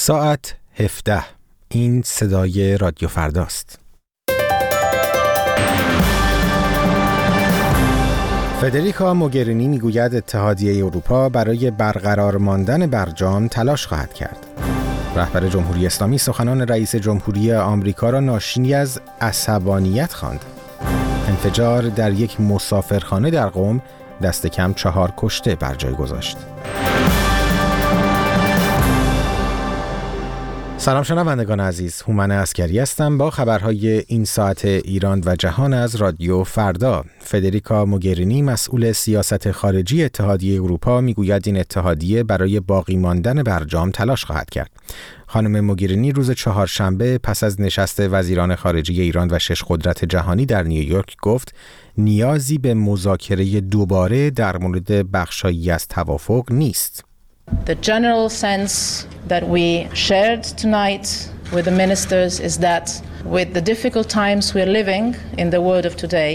ساعت 17. این صدای رادیو فرداست. فدریکا موگرینی میگوید اتحادیه اروپا برای برقرار ماندن برجام تلاش خواهد کرد. رهبر جمهوری اسلامی سخنان رئیس جمهوری آمریکا را ناشی از عصبانیت خواند. انفجار در یک مسافرخانه در قم دست کم 4 کشته بر جای گذاشت. سلام شنوندگان عزیز، هومن عسکری هستم با خبرهای این ساعت ایران و جهان از رادیو فردا. فدریکا موگرینی مسئول سیاست خارجی اتحادیه اروپا میگوید این اتحادیه برای باقی ماندن برجام تلاش خواهد کرد. خانم موگرینی روز چهارشنبه پس از نشست وزیران خارجه ایران و 6 قدرت جهانی در نیویورک گفت نیازی به مذاکره دوباره در مورد بخشایی از توافق نیست. The general sense that we shared tonight with the ministers is that with the difficult times we're living in the world of today,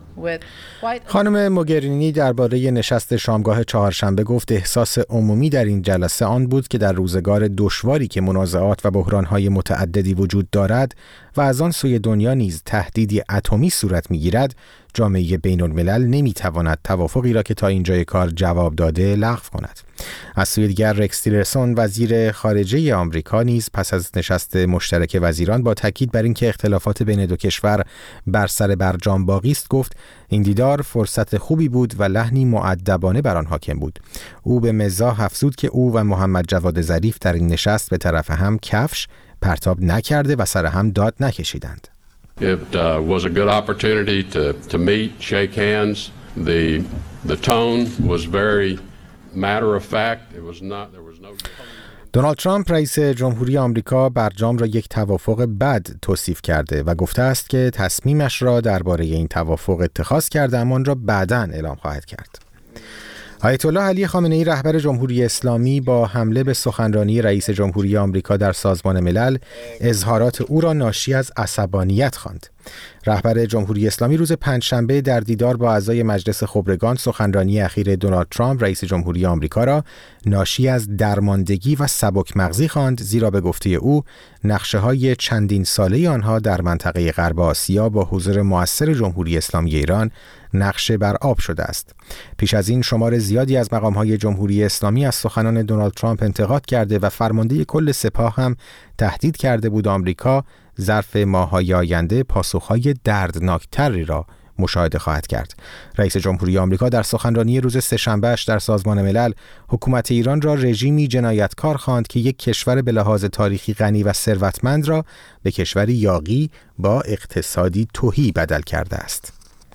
خانم موگرینی درباره نشست شامگاه چهارشنبه گفت احساس عمومی در این جلسه آن بود که در روزگار دشواری که منازعات و بحران‌های متعددی وجود دارد و از آن سوی دنیا نیز تهدیدی اتمی صورت می‌گیرد، جامعه بین‌الملل نمی‌تواند توافقی را که تا اینجای کار جواب داده لغو کند. از سوی دیگر رکس تیلرسون وزیر خارجه آمریکا نیز پس از نشست مشترک وزیران با تاکید بر اینکه اختلافات بین دو کشور بر سر برجام باقی است گفت این دیدار فرصت خوبی بود و لحنی مؤدبانه بر آن حاکم بود. او به مزاح افزود که او و محمد جواد ظریف در این نشست به طرف هم کفش پرتاب نکرده و سر هم داد نکشیدند. It was a good opportunity to meet, shake hands. The tone was very matter of fact. It was not there was no دونالد ترامپ رئیس جمهوری آمریکا برجام را یک توافق بد توصیف کرده و گفته است که تصمیمش را درباره این توافق اتخاذ کرده اما آن را بعداً اعلام خواهد کرد. آیت الله علی خامنه‌ای رهبر جمهوری اسلامی با حمله به سخنرانی رئیس جمهوری آمریکا در سازمان ملل اظهارات او را ناشی از عصبانیت خواند. رهبر جمهوری اسلامی روز پنجشنبه در دیدار با اعضای مجلس خبرگان سخنرانی اخیر دونالد ترامپ رئیس جمهوری آمریکا را ناشی از درماندگی و سبکمغزی خواند، زیرا به گفته او نقشه‌های چندین ساله آنها در منطقه غرب آسیا با حضور مؤثر جمهوری اسلامی ایران نقشه بر آب شده است. پیش از این شمار زیادی از مقام‌های جمهوری اسلامی از سخنان دونالد ترامپ انتقاد کرده و فرمانده کل سپاه هم تهدید کرده بود آمریکا ظرف ماه‌های آینده پاسخ‌های دردناکتری را مشاهده خواهد کرد. رئیس جمهوری آمریکا در سخنرانی روز سه‌شنبه‌اش در سازمان ملل حکومت ایران را رژیمی جنایتکار خواند که یک کشور به لحاظ تاریخی غنی و ثروتمند را به کشوری یاغی با اقتصادی تهی بدل کرده است.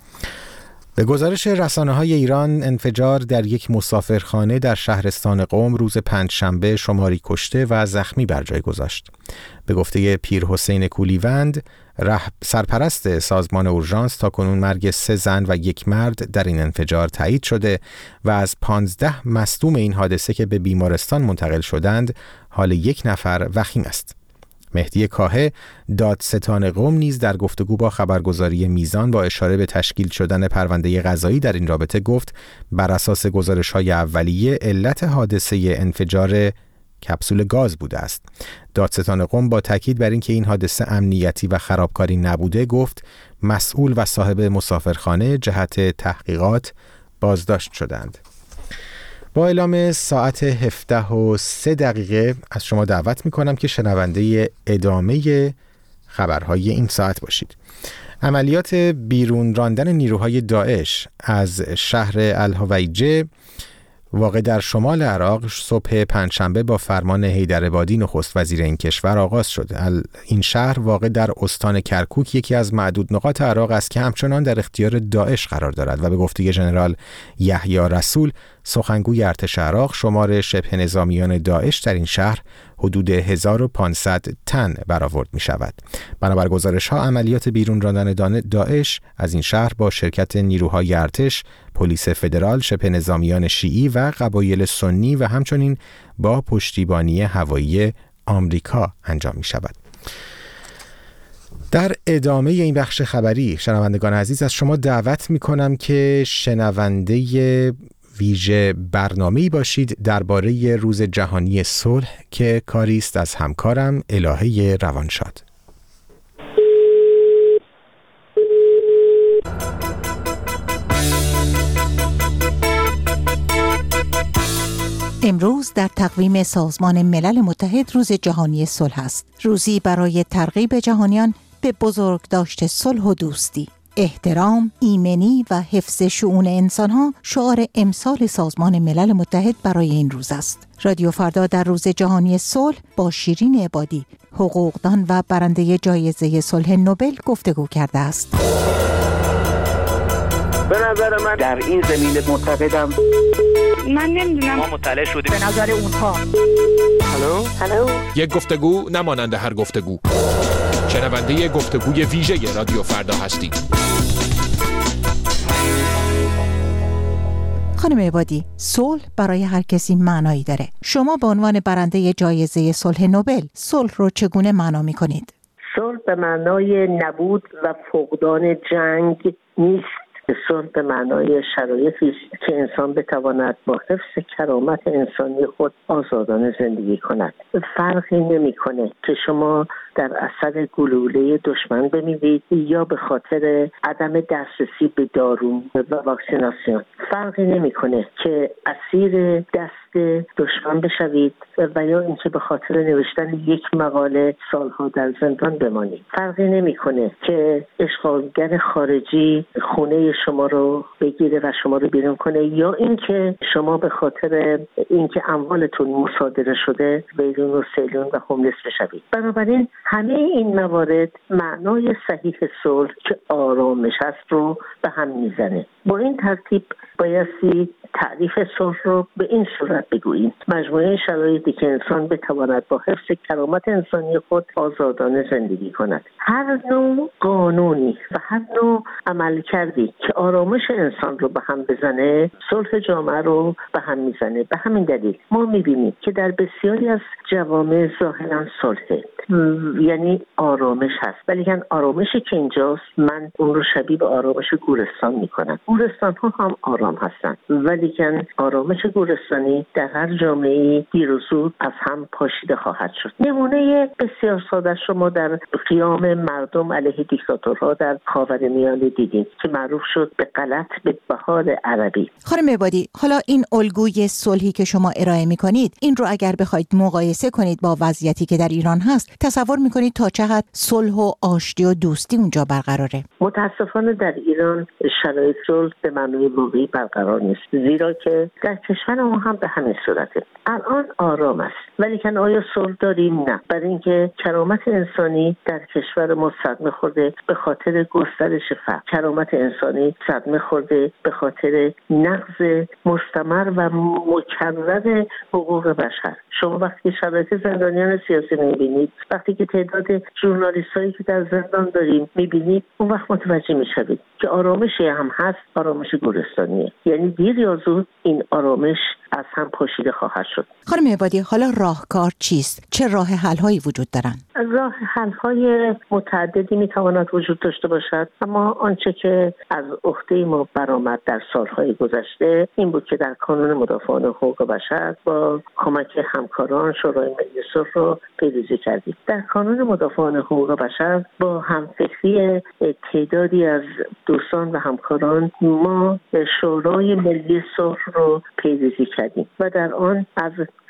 به گزارش رسانه‌های ایران انفجار در یک مسافرخانه در شهرستان قم روز پنجشنبه شماری کشته و زخمی بر جای گذاشت. به گفته پیر حسین کولیوند سرپرست سازمان اورژانس تاکنون مرگ 3 زن و 1 مرد در این انفجار تایید شده و از 15 مصدوم این حادثه که به بیمارستان منتقل شدند حال 1 نفر وخیم است. مهدی کاهه دادستان قم نیز در گفتگو با خبرگزاری میزان با اشاره به تشکیل شدن پرونده قضایی در این رابطه گفت بر اساس گزارش‌های اولیه علت حادثه انفجار کپسول گاز بوده است. دادستان قم با تاکید بر اینکه این حادثه امنیتی و خرابکاری نبوده گفت مسئول و صاحب مسافرخانه جهت تحقیقات بازداشت شدند. با اعلام ساعت 17:03 از شما دعوت می‌کنم که شنونده ادامه خبرهای این ساعت باشید. عملیات بیرون راندن نیروهای داعش از شهر الهویجه واقع در شمال عراق صبح پنجشنبه با فرمان حیدرآبادی نخست وزیر این کشور آغاز شد. این شهر واقع در استان کرکوک یکی از معدود نقاط عراق است که همچنان در اختیار داعش قرار دارد و به گفته ژنرال یحیی رسول سخنگوی ارتش عراق شمار شبه نظامیان داعش در این شهر حدود 1500 تن برآورد می شود. بنابر گزارش ها عملیات بیرون راندن داعش از این شهر با شرکت نیروهای ارتش، پلیس فدرال، شبه نظامیان شیعی و قبایل سنی و همچنین با پشتیبانی هوایی آمریکا انجام می شود. در ادامه این بخش خبری شنوندگان عزیز از شما دعوت می کنم که شنونده ویژه برنامه‌ای باشید درباره روز جهانی صلح که کاری است از همکارم الهه روانشاد. امروز در تقویم سازمان ملل متحد روز جهانی صلح است. روزی برای ترغیب جهانیان به بزرگداشت صلح و دوستی. احترام، ایمنی و حفظ شؤون انسان‌ها شعار امسال سازمان ملل متحد برای این روز است. رادیو فردا در روز جهانی صلح با شیرین عبادی، حقوقدان و برنده جایزه صلح نوبل گفتگو کرده است. به نظر من در این زمینه معتقدم. من نمیدونم. ما مطلع شدیم. به نظر اونها. هلو. یک گفتگو نمانند هر گفتگو. شنونده گفتگوی ویژه رادیو فردا هستید. خانم عبادی، صلح برای هر کسی معنایی داره. شما به عنوان برنده جایزه صلح نوبل، صلح رو چگونه معنا می‌کنید؟ صلح به معنای نبود و فقدان جنگ نیست. صلح به معنای شرایطی است که انسان بتواند با حفظ کرامت انسانی خود آزادانه زندگی کند. فرقی نمی‌کنه که شما در اثر گلوله دشمن بمیرید یا به خاطر عدم دسترسی به دارو و واکسیناسیون. فرقی نمی‌کنه که اسیر دست دشمن بشوید و یا اینکه به خاطر نوشتن یک مقاله سالها در زندان بمانید. فرقی نمی‌کنه که اشغالگر خارجی خونه شما رو بگیره و شما رو بیرون کنه یا اینکه شما به خاطر اینکه اموالتون مصادره شده بیرون و سیلون و هوملس بشوید. بنابراین همه این موارد معنای صحیح صلح که آرامش است رو به هم میزنه. با این ترتیب بایستی تعریف صلح رو به این صورت بگوییم: مجموعه شرایطی که انسان بتواند با حفظ کرامت انسانی خود آزادانه زندگی کند. هر نوع قانونی و هر نوع عملکردی که آرامش انسان رو به هم بزنه، صلح جامعه رو به هم میزنه. به همین دلیل ما میبینیم که در بسیاری از جوامع ظاهرا صلحه، یعنی آرامش هست، ولی آرامشی که اینجاست من اون رو شبیه به آرامش گورستان میکنم. گورستان ها هم آرام هستن، ولی آرامش گورستانی در هر جامعه‌ای دیر و زود از هم پاشیده خواهد شد. نمونه بسیار ساده شما در قیام مردم علیه دیکتاتورها در خاورمیانه دیدیم که معروف شد به غلط به بهار عربی. خانم عبادی، حالا این الگوی صلحی که شما ارائه می‌کنید، این رو اگر بخواید مقایسه کنید با وضعیتی که در ایران هست، تصور می‌کنید تا چقدر صلح و آشتی و دوستی اونجا برقراره؟ متاسفانه در ایران شرایط صلح به معنای واقعی برقرار نیست، زیرا که در کشور ما هم به همین صورته. الان آرام است، ولی آیا صلح داریم؟ نه. برای اینکه کرامت انسانی در کشور ما صدمه خورده به خاطر گسترش فقر. کرامت انسانی صدمه خورده به خاطر نقض مستمر و مکرر حقوق بشر. شما وقتی شرایط زندانیان سیاسی می‌بینید، وقتی که تعداد ژورنالیستایی که در زندان داریم می‌بینید، اون وقت متوجه می‌شوید که آرامشی هم هست، آرامش گورستانیه. یعنی دیر یا زود این آرامش از هم پاشیده خواهد شد. خانم عبادی، حالا راهکار چیست؟ چه راه حل‌هایی وجود دارن؟ راه حل‌های متعددی می‌تواند وجود داشته باشد، اما آنچه که از عهده ما برآمد در سال‌های گذشته این بود که در کانون مدافعان حقوق بشر با کمک همکاران شورای ملی صلح رو پیروزی کردیم. در کانون مدافعان حقوق بشر با همفکری تعدادی از دوستان و همکاران ما شورای ملی صلح رو پیروزی کردیم و در آن از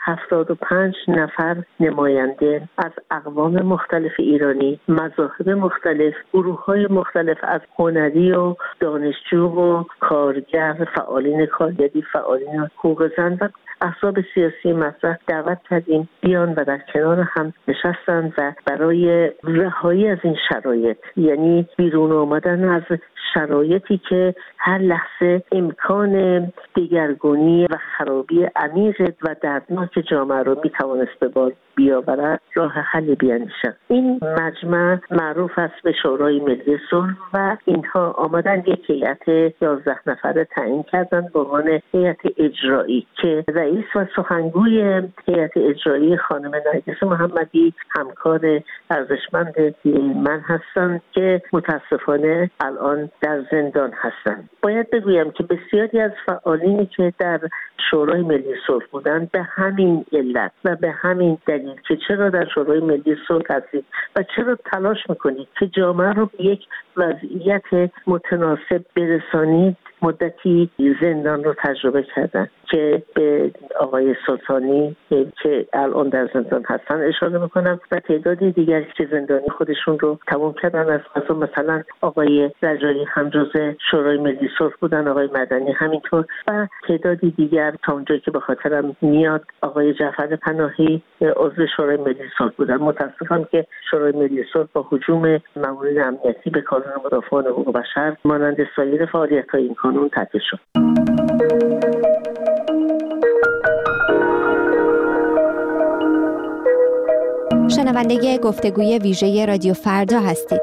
75 نفر نماینده از اقوام مختلف ایرانی، مذاهب مختلف، گروه‌های مختلف از هنری و دانشجو و کارگر، فعالین کارگری، فعالین حقوق زن و احزاب سیاسی مطرح دعوت کردیم بیان و در کنار هم نشستند و برای رهایی از این شرایط، یعنی بیرون آمدن از شرایطی که هر لحظه امکان دگرگونی و خرابی عمیق و دردناک جامعه را میتوانست به بار بیاورد، راه حل بیاندیشند. این مجمع معروف است به شورای ملی صلح و اینها آمدن یک هیئت 11 نفره تعیین کردند به عنوان هیئت اجرایی که رئیس و سخنگوی هیئت اجرایی خانم نرگس محمدی همکار ارزشمند من هستند که متاسفانه الان در زندان هستند. باید بگویم که بسیاری از فعالینی که در شورای ملی صلح بودند به همین علت و به همین دلیل که چرا در شورای ملی صلح هستید و چرا تلاش میکنید که جامعه رو به یک وضعیت متناسب برسانید، مدتی زندان رو تجربه کردن که به آقای سلطانی که الان در زندان هستن اشاره میکنم و تعدادی دیگری که زندانی خودشون رو تمام کردن. از قضا مثلا آقای رجایی هم جزء شورای ملی صلح بودن، آقای مدنی همینطور و تعدادی دیگر تا اونجایی که به خاطرم میاد آقای جعفر پناهی عضو شورای ملی صلح بودن. متاسفم که شورای ملی صلح با هجوم مامورین امنیتی به کانون مدافعان حقوق بشر مانند سایر فعالیت‌های این کانون تعطیل شد. شنونده گفتگوی ویژه رادیو فردا هستید.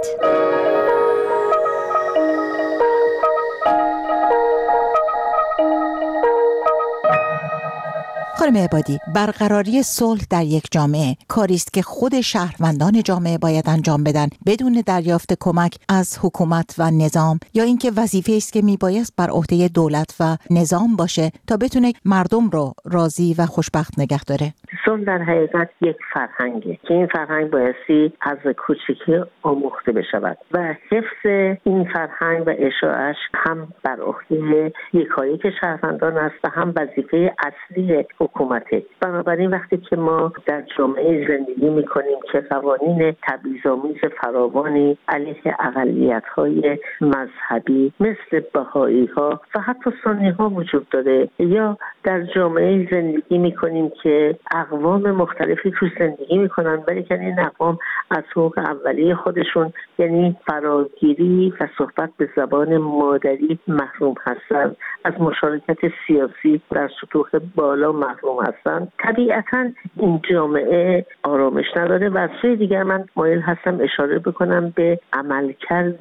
خانم عبادی، برقراری صلح در یک جامعه کاری است که خود شهروندان جامعه باید انجام بدن بدون دریافت کمک از حکومت و نظام، یا اینکه وظیفه است که میبایست بر عهده دولت و نظام باشه تا بتونه مردم رو راضی و خوشبخت نگه داره؟ صلح در حقیقت یک فرهنگه که این فرهنگ بایستی از کوچکی آموخته بشود و حفظ این فرهنگ و اشاعش هم بر عهده یکایک شهروندان است و هم وظیفه اصلی حکومته. بنابراین وقتی که ما در جامعه زندگی میکنیم که قوانین تبعیض‌آمیز فراوانی علیه اقلیت‌های مذهبی مثل بهائی‌ها و حتی سنی‌ها وجود داره، یا در جامعه زندگی میکنیم که اقوام مختلفی توش زندگی میکنن ولی که این اقوام از حقوق اولیه خودشون یعنی فراگیری و صحبت به زبان مادری محروم هستن، از مشارکت سیاسی در سطوح بالا محروم هستن، طبیعتاً این جامعه آرامش نداره. و از سوی دیگر من مایل هستم اشاره بکنم به عملکرد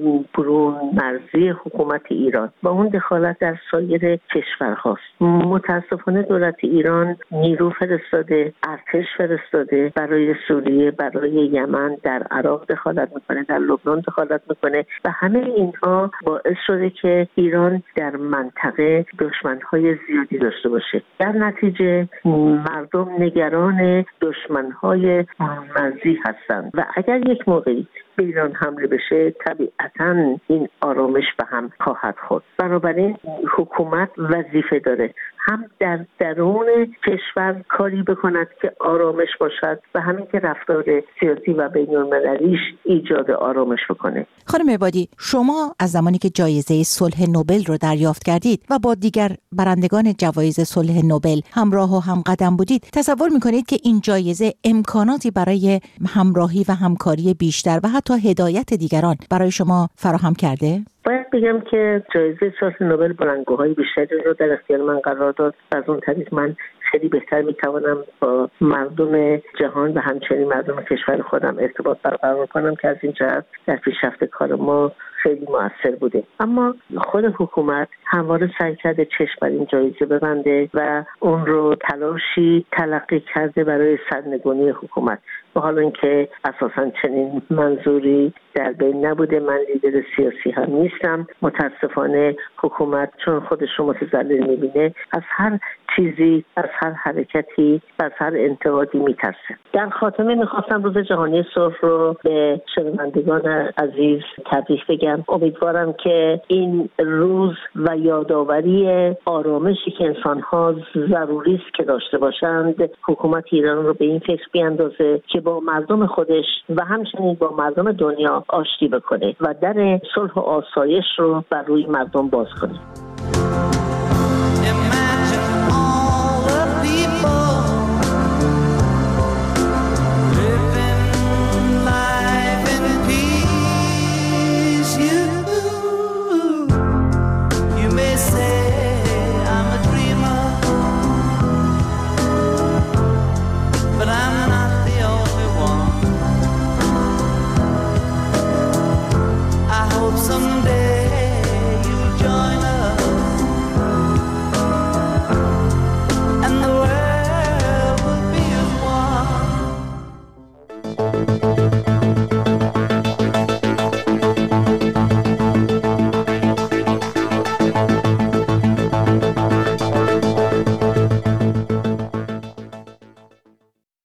برون مرزی حکومت ایران و اون دخالت در سایر کشورهاست. متاسفانه دولت ایران نیرو فرستاده، ارتش فرستاده برای سوریه، برای یمن، در عراق دخالت میکنه، در لبنان دخالت میکنه و همه اینها باعث شده که ایران در منطقه دشمنهای زیادی داشته باشه. در نتیجه مردم نگران دشمنهای مرزی هستند و اگر یک موقعی به ایران حمله بشه طبیعتاً این آرامش به هم خواهد خورد. بنابراین حکومت وظیفه داره هم در درون کشور کاری بکند که آرامش باشد و همین که رفتار سیاسی و بین‌المللیش ایجاد آرامش بکنه. خانم عبادی، شما از زمانی که جایزه صلح نوبل رو دریافت کردید و با دیگر برندگان جوایز صلح نوبل همراه و هم قدم بودید، تصور می‌کنید که این جایزه امکاناتی برای همراهی و همکاری بیشتر و حتی هدایت دیگران برای شما فراهم کرده؟ باید بگم که جایزه صلح نوبل بلندگوهای بیشتری رو در اختیار من قرار داد و از اون طریق من خیلی بهتر میتوانم با مردم جهان و همچنین مردم کشور خودم ارتباط برقرار کنم که از این جهت در پیشرفت کار ما خیلی مؤثر بوده. اما خود حکومت همواره سعی کرده چشم بر این جایزه ببنده و اون رو تلاشی تلقی کرده برای سرنگونی حکومت. و حالا اینکه اساساً چنین منظوری در بین نبوده، من لیدر سیاسی هم نیستم. متاسفانه حکومت چون خودش رو متضرر میبینه از هر چیزی، از هر حرکتی، از هر انتقادی میترسه. در خاتمه میخواستم روز جهانی صلح رو به شنوندگان عزیز تبریک بگم. امیدوارم که این روز و یادآوری آرامشی که انسان‌ها ضروری است که داشته باشند حکومت ایران رو به این فکر بیاندازه که با مردم خودش و همچنین با مردم دنیا آشتی بکنه و در صلح و آسایش رو بر روی مردم باز کنه.